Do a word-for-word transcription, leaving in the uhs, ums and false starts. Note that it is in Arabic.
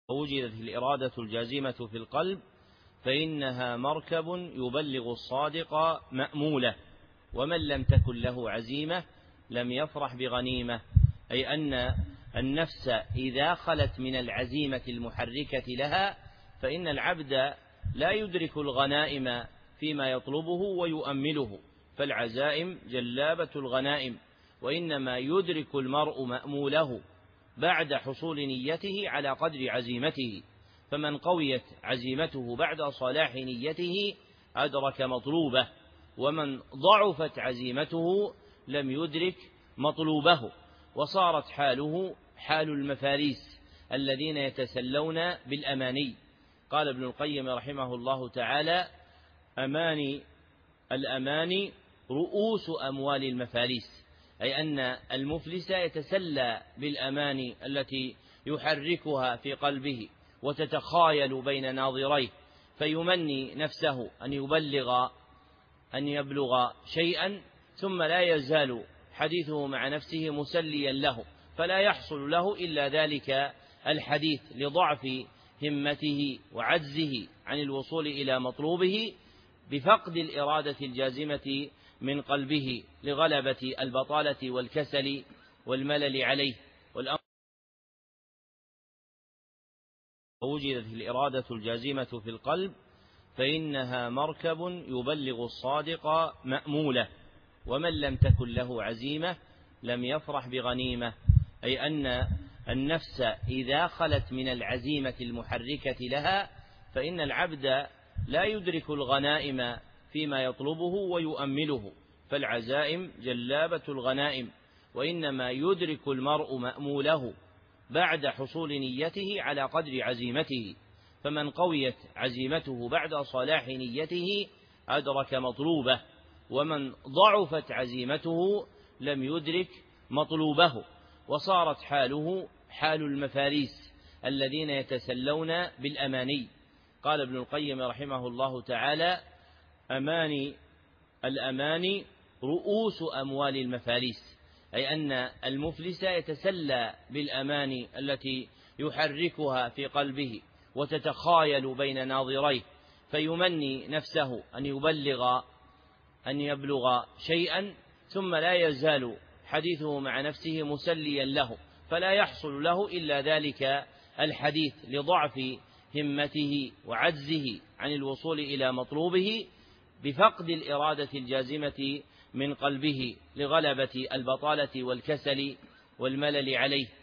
وجدت الإرادة الجازمة في القلب فإنها مركب يبلغ الصادق مأمولة، ومن لم تكن له عزيمة لم يفرح بغنيمة، أي أن النفس إذا خلت من العزيمة المحركة لها فإن العبد لا يدرك الغنائم فيما يطلبه ويؤمله، فالعزائم جلابة الغنائم، وإنما يدرك المرء مأموله بعد حصول نيته على قدر عزيمته، فمن قويت عزيمته بعد صلاح نيته أدرك مطلوبه، ومن ضعفت عزيمته لم يدرك مطلوبه، وصارت حاله حال المفاريس الذين يتسلون بالأماني. قال ابن القيم رحمه الله تعالى: أماني الأماني رؤوس أموال المفاريس، أي أن المفلس يتسلى بالأماني التي يحركها في قلبه وتتخايل بين ناظريه، فيمني نفسه أن يبلغ أن يبلغ شيئا ثم لا يزال حديثه مع نفسه مسليا له، فلا يحصل له إلا ذلك الحديث لضعف همته وعجزه عن الوصول إلى مطلوبه بفقد الإرادة الجازمة من قلبه لغلبة البطالة والكسل والملل عليه. والأمر وجدت الإرادة الجازمة في القلب فإنها مركب يبلغ الصادق مأمولة، ومن لم تكن له عزيمة لم يفرح بغنيمة، أي أن النفس إذا خلت من العزيمة المحركة لها فإن العبد لا يدرك الغنائم فيما يطلبه ويؤمله، فالعزائم جلابة الغنائم، وإنما يدرك المرء مأموله بعد حصول نيته على قدر عزيمته، فمن قويت عزيمته بعد صلاح نيته أدرك مطلوبه، ومن ضعفت عزيمته لم يدرك مطلوبه، وصارت حاله حال المفاريس الذين يتسلون بالأماني. قال ابن القيم رحمه الله تعالى: أماني الأماني رؤوس أموال المفاريس، أي أن المفلس يتسلى بالأماني التي يحركها في قلبه وتتخايل بين ناظريه، فيمني نفسه أن يبلغ أن يبلغ شيئا ثم لا يزال حديثه مع نفسه مسليا له، فلا يحصل له إلا ذلك الحديث لضعف همته وعجزه عن الوصول إلى مطلوبه بفقد الإرادة الجازمة من قلبه لغلبة البطالة والكسل والملل عليه.